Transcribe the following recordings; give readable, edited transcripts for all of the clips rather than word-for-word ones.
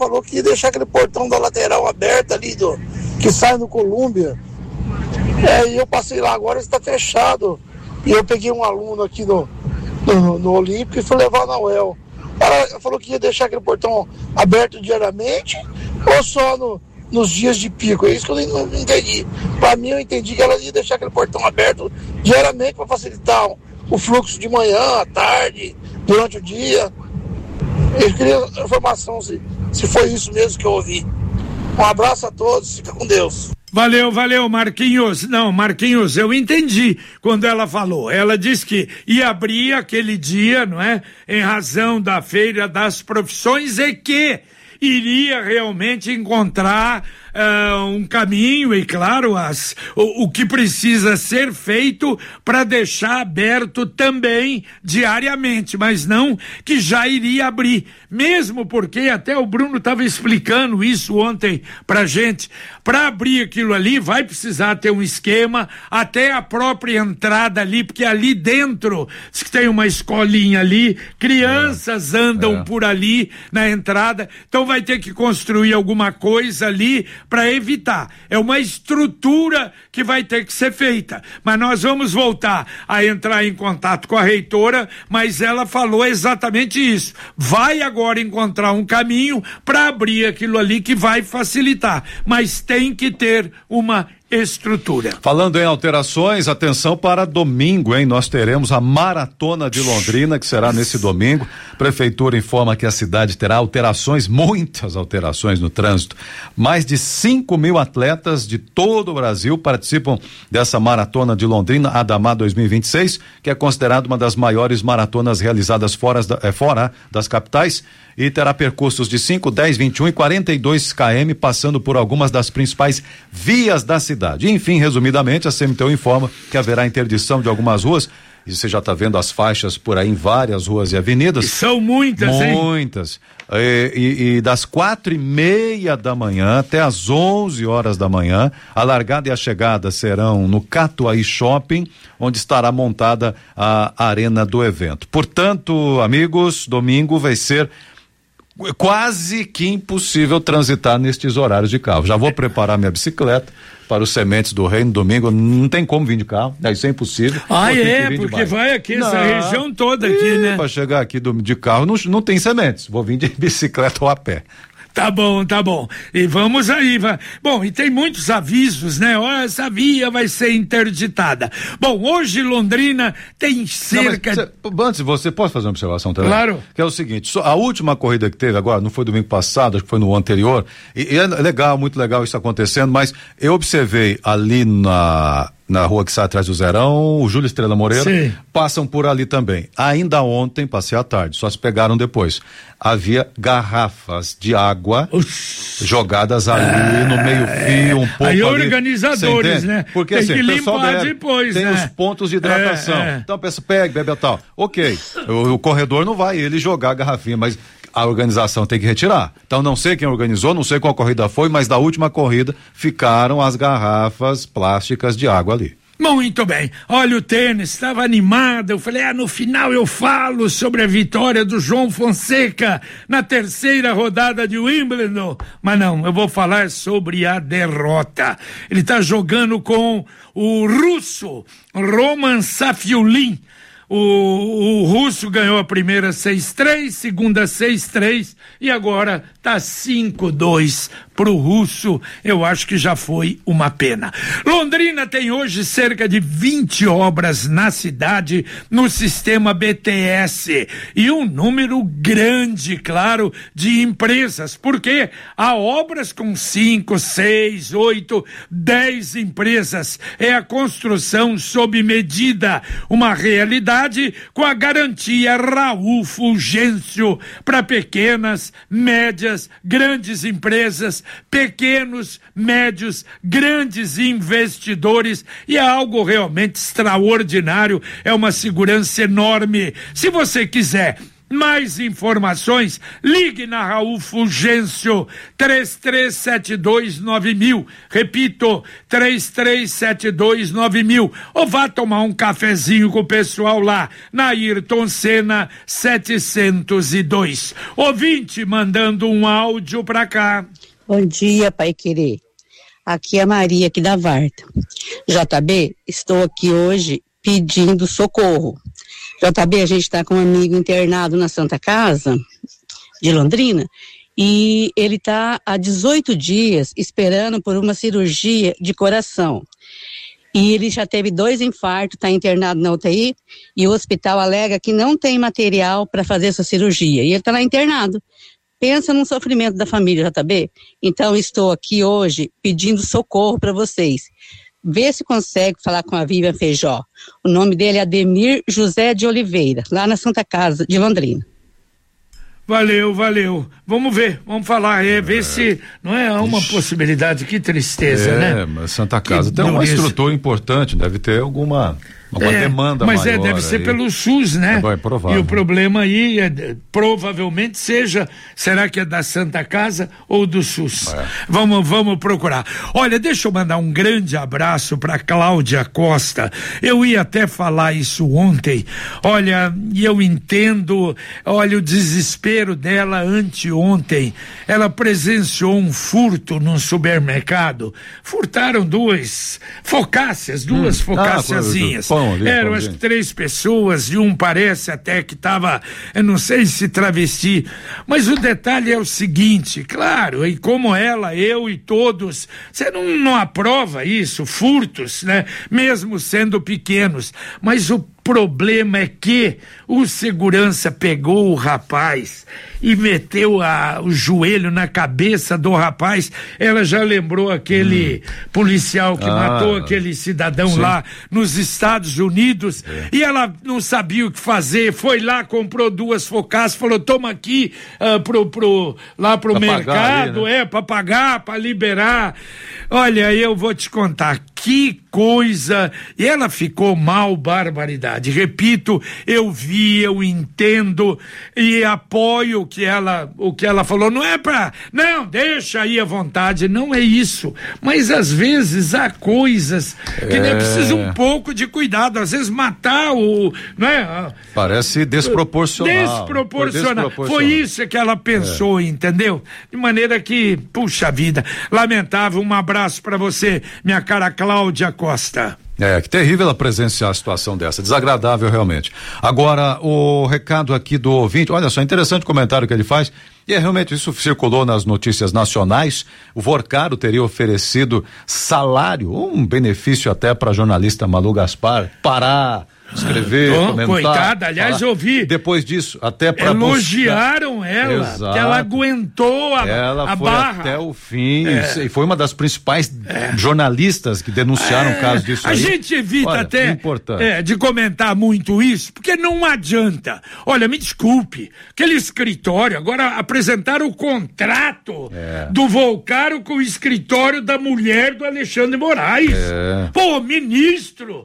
falou que ia deixar aquele portão da lateral aberto ali, que sai no Colômbia. E eu passei lá, agora está fechado. E eu peguei um aluno aqui no Olímpico e fui levar na UEL. Ela falou que ia deixar aquele portão aberto diariamente ou só nos dias de pico. É isso que eu não entendi. Para mim, eu entendi que ela ia deixar aquele portão aberto diariamente para facilitar o fluxo de manhã, à tarde, durante o dia. Eu queria informação se foi isso mesmo que eu ouvi. Um abraço a todos, fica com Deus. Valeu, Marquinhos. Não, Marquinhos, eu entendi quando ela falou. Ela disse que ia abrir aquele dia, não é? Em razão da Feira das Profissões e que iria realmente encontrar um caminho e, claro, o que precisa ser feito para deixar aberto também diariamente, mas não que já iria abrir, mesmo porque até o Bruno estava explicando isso ontem pra gente. Para abrir aquilo ali vai precisar ter um esquema, até a própria entrada ali, porque ali dentro diz que tem uma escolinha ali, crianças andam por ali na entrada, então vai ter que construir alguma coisa ali para evitar. É uma estrutura que vai ter que ser feita. Mas nós vamos voltar a entrar em contato com a reitora, mas ela falou exatamente isso. Vai agora encontrar um caminho para abrir aquilo ali que vai facilitar, mas tem que ter uma estrutura. Falando em alterações, atenção para domingo, hein? Nós teremos a Maratona de Londrina, que será nesse domingo. Prefeitura informa que a cidade terá alterações, muitas alterações no trânsito. Mais de 5.000 atletas de todo o Brasil participam dessa Maratona de Londrina, Adamar 2026, que é considerada uma das maiores maratonas realizadas fora das capitais, e terá percursos de 5, 10, 21 e 42 km, passando por algumas das principais vias da cidade. Enfim, resumidamente, a CMTU informa que haverá interdição de algumas ruas, e você já está vendo as faixas por aí em várias ruas e avenidas. São muitas, hein? Muitas. E das 4:30 da manhã até as 11 horas da manhã, a largada e a chegada serão no Catuaí Shopping, onde estará montada a arena do evento. Portanto, amigos, domingo vai ser quase que impossível transitar nestes horários de carro. Já vou preparar minha bicicleta para os Sementes do Reino domingo, não tem como vir de carro, isso é impossível. Porque vai aqui, essa região toda aqui, né? Para chegar aqui de carro não tem sementes, vou vir de bicicleta ou a pé. Tá bom. E vamos aí, Bom, e tem muitos avisos, né? Essa via vai ser interditada. Bom, hoje Londrina tem cerca... Antes, você pode fazer uma observação também? Claro. Que é o seguinte, a última corrida que teve agora, não foi domingo passado, acho que foi no anterior, e é legal, muito legal isso acontecendo, mas eu observei ali na rua que sai atrás do Zerão, o Júlio Estrela Moreira, sim, passam por ali também. Ainda ontem, passei à tarde, só se pegaram depois. Havia garrafas de água jogadas ali no meio-fio, um pouco aí ali. Organizadores, né? Porque tem assim, que o pessoal limpar depois, tem né? os pontos de hidratação. Então a pessoa pega, bebe e tal. Ok, o corredor não vai ele jogar a garrafinha, mas a organização tem que retirar. Então não sei quem organizou, não sei qual corrida foi, mas da última corrida ficaram as garrafas plásticas de água ali. Muito bem, olha, o tênis estava animado, eu falei, no final eu falo sobre a vitória do João Fonseca na terceira rodada de Wimbledon, mas não, eu vou falar sobre a derrota. Ele está jogando com o russo Roman Safiullin. O russo ganhou a primeira 6-3, segunda 6-3 e agora tá 5-2 pro russo. Eu acho que já foi uma pena. Londrina tem hoje cerca de 20 obras na cidade no sistema BTS e um número grande, claro, de empresas, porque há obras com 5, 6, 8, 10 empresas. É a construção sob medida, uma realidade com a garantia Raul Fulgêncio para pequenas, médias, grandes empresas, pequenos, médios, grandes investidores, e é algo realmente extraordinário, é uma segurança enorme. Se você quiser Mais informações, ligue na Raul Fulgêncio, 33729000, repito, 33729000, ou vá tomar um cafezinho com o pessoal lá, na Ayrton Senna 702. Ouvinte mandando um áudio pra cá. Bom dia, Pai Querer. Aqui é a Maria, aqui da Varta. JB, estou aqui hoje pedindo socorro. JB, a gente está com um amigo internado na Santa Casa de Londrina e ele está há 18 dias esperando por uma cirurgia de coração. E ele já teve 2 infartos, está internado na UTI e o hospital alega que não tem material para fazer essa cirurgia. E ele está lá internado. Pensa num sofrimento da família, JB. Então estou aqui hoje pedindo socorro para vocês. Vê se consegue falar com a Vivian Feijó. O nome dele é Ademir José de Oliveira, lá na Santa Casa de Londrina. Valeu. Vamos ver, vamos falar, ver se não é uma possibilidade. Que tristeza, né? Mas Santa Casa tem uma estrutura importante, deve ter alguma demanda mas maior. Mas deve ser pelo SUS, né? É provável. E o problema aí provavelmente será que é da Santa Casa ou do SUS? Vamos procurar. Olha, deixa eu mandar um grande abraço para Cláudia Costa. Eu ia até falar isso ontem. Olha, e eu entendo, olha o desespero dela anteontem. Ela presenciou um furto num supermercado. Furtaram duas focáciazinhas. Eram acho que 3 pessoas e um parece até que estava, eu não sei se travesti, mas o detalhe é o seguinte, claro, e como ela, eu e todos, você não aprova isso, furtos, né? Mesmo sendo pequenos, mas o problema é que o segurança pegou o rapaz e meteu o joelho na cabeça do rapaz. Ela já lembrou aquele policial que matou aquele cidadão lá nos Estados Unidos, e ela não sabia o que fazer, foi lá, comprou 2 focaccias, falou, toma aqui lá pro mercado, aí, né? Pra pagar, pra liberar. Olha, eu vou te contar, que coisa, e ela ficou mal, barbaridade. Repito, eu vi, eu entendo e apoio o que ela falou. Não, deixa aí à vontade, não é isso, mas às vezes há coisas que nem precisa um pouco de cuidado, às vezes matar não é? Parece desproporcional. Foi isso que ela pensou, entendeu? De maneira que, puxa vida, lamentável. Um abraço para você, minha cara Cláudia Costa. Que terrível ela presenciar a situação dessa, desagradável realmente. Agora, o recado aqui do ouvinte, olha só, interessante o comentário que ele faz, e realmente isso circulou nas notícias nacionais. O Vorcaro teria oferecido salário, um benefício até para a jornalista Malu Gaspar, parar, escrever, comentar. Coitada, aliás, falar. Eu vi. Depois disso, até para elogiaram ela, que ela aguentou a foi barra. Até o fim, e foi uma das principais jornalistas que denunciaram o caso disso aí. A gente evita de comentar muito isso, porque não adianta. Olha, me desculpe, aquele escritório, agora apresentaram o contrato do Volcaro com o escritório da mulher do Alexandre Moraes. Pô, ministro!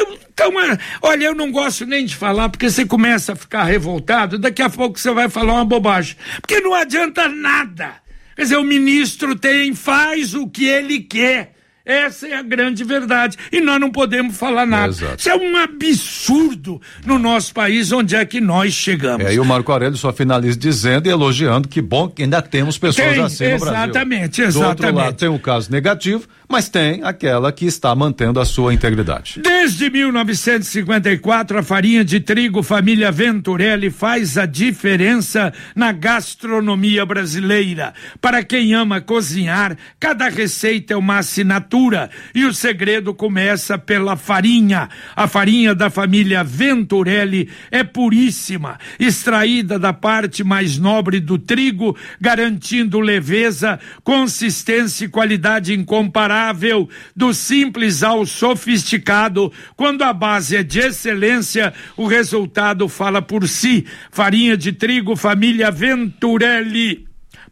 Olha, eu não gosto nem de falar, porque você começa a ficar revoltado, daqui a pouco você vai falar uma bobagem, porque não adianta nada. Quer dizer, o ministro faz o que ele quer. Essa é a grande verdade. E nós não podemos falar nada. Exato. Isso é um absurdo no nosso país, onde é que nós chegamos. E o Marco Aurélio só finaliza dizendo e elogiando que bom que ainda temos pessoas assim no Brasil. Exatamente. Do outro lado tem um caso negativo, mas tem aquela que está mantendo a sua integridade. Desde 1954, a farinha de trigo família Venturelli faz a diferença na gastronomia brasileira. Para quem ama cozinhar, cada receita é uma assinatura. E o segredo começa pela farinha. A farinha da família Venturelli é puríssima, extraída da parte mais nobre do trigo, garantindo leveza, consistência e qualidade incomparável, do simples ao sofisticado. Quando a base é de excelência, o resultado fala por si. Farinha de trigo família Venturelli.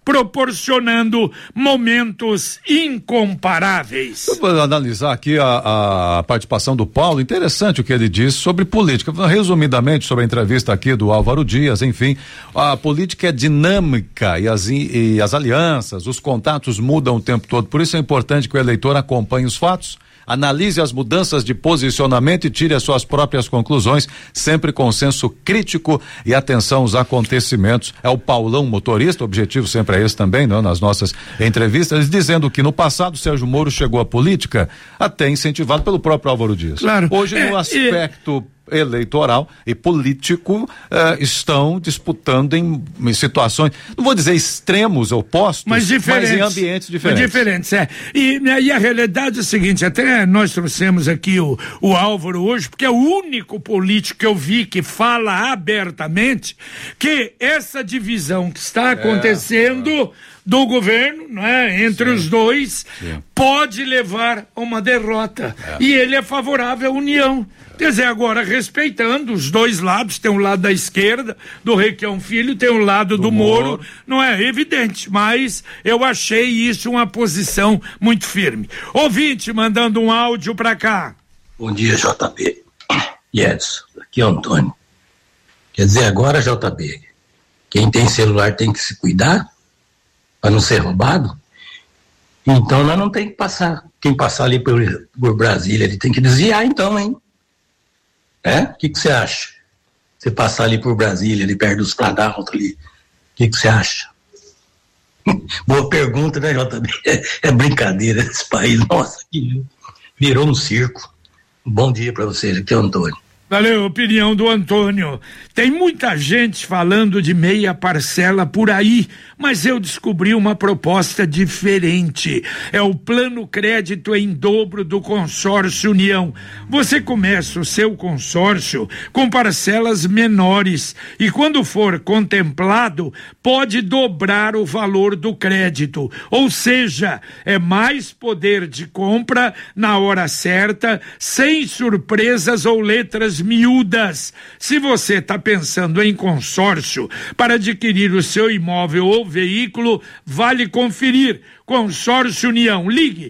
proporcionando momentos incomparáveis. Eu vou analisar aqui a participação do Paulo. Interessante o que ele disse sobre política. Resumidamente, sobre a entrevista aqui do Álvaro Dias, enfim, a política é dinâmica e as alianças, os contatos mudam o tempo todo. Por isso é importante que o eleitor acompanhe os fatos, analise as mudanças de posicionamento e tire as suas próprias conclusões, sempre com senso crítico e atenção aos acontecimentos. É o Paulão motorista, o objetivo sempre é esse também, não? Nas nossas entrevistas, dizendo que no passado Sérgio Moro chegou à política até incentivado pelo próprio Álvaro Dias. Claro. Hoje no aspecto eleitoral e político estão disputando em situações, não vou dizer extremos opostos, mas em ambientes diferentes. E a realidade é a seguinte, até nós trouxemos aqui o Álvaro hoje, porque é o único político que eu vi que fala abertamente que essa divisão que está acontecendo do governo, não é, entre os dois, pode levar a uma derrota. E ele é favorável à união. Quer dizer, agora respeitando os dois lados, tem um lado da esquerda, do Requião Filho, tem um lado do Moro, não é evidente, mas eu achei isso uma posição muito firme. Ouvinte mandando um áudio pra cá. Bom dia, JB e Edson, aqui é o Antônio. Quer dizer, agora, JB, quem tem celular tem que se cuidar para não ser roubado? Então nós não tem que passar, quem passar ali por Brasília, ele tem que desviar então, hein? O que você acha? Você passar ali por Brasília, ali perto dos Planalto ali, o que você acha? Boa pergunta, né, JB? É brincadeira esse país, nossa, que virou um circo. Bom dia para vocês, aqui é o Antônio. Valeu, opinião do Antônio. Tem muita gente falando de meia parcela por aí, mas eu descobri uma proposta diferente. É o plano crédito em dobro do Consórcio União. Você começa o seu consórcio com parcelas menores e quando for contemplado, pode dobrar o valor do crédito. Ou seja, é mais poder de compra na hora certa, sem surpresas ou letras miúdas. Se você está pensando em consórcio para adquirir o seu imóvel ou veículo, vale conferir. Consórcio União, ligue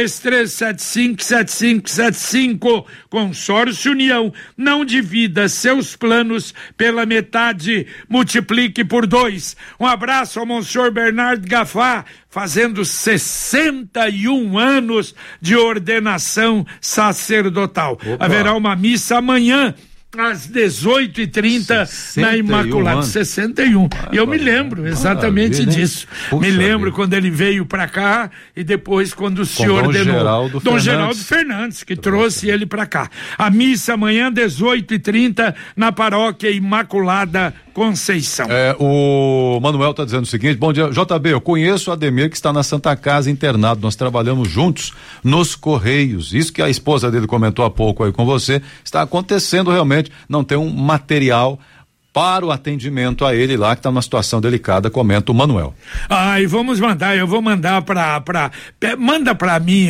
3375-7575. Consórcio União, não divida seus planos pela metade, multiplique por 2. Um abraço ao Monsenhor Bernardo Gafá, fazendo 61 anos de ordenação sacerdotal. Opa. Haverá uma missa amanhã às 18h30 na Imaculada. 61. E eu me lembro exatamente disso. Me lembro quando ele veio para cá e depois quando o senhor ordenou. Dom Geraldo Fernandes, que trouxe ele para cá. A missa amanhã, 18h30, na Paróquia Imaculada Conceição. O Manuel está dizendo o seguinte: bom dia, JB, eu conheço o Ademir que está na Santa Casa internado, nós trabalhamos juntos nos Correios, isso que a esposa dele comentou há pouco aí com você, está acontecendo realmente, não tem um material para o atendimento a ele lá, que está numa situação delicada, comenta o Manuel. E vamos mandar, eu vou mandar manda para mim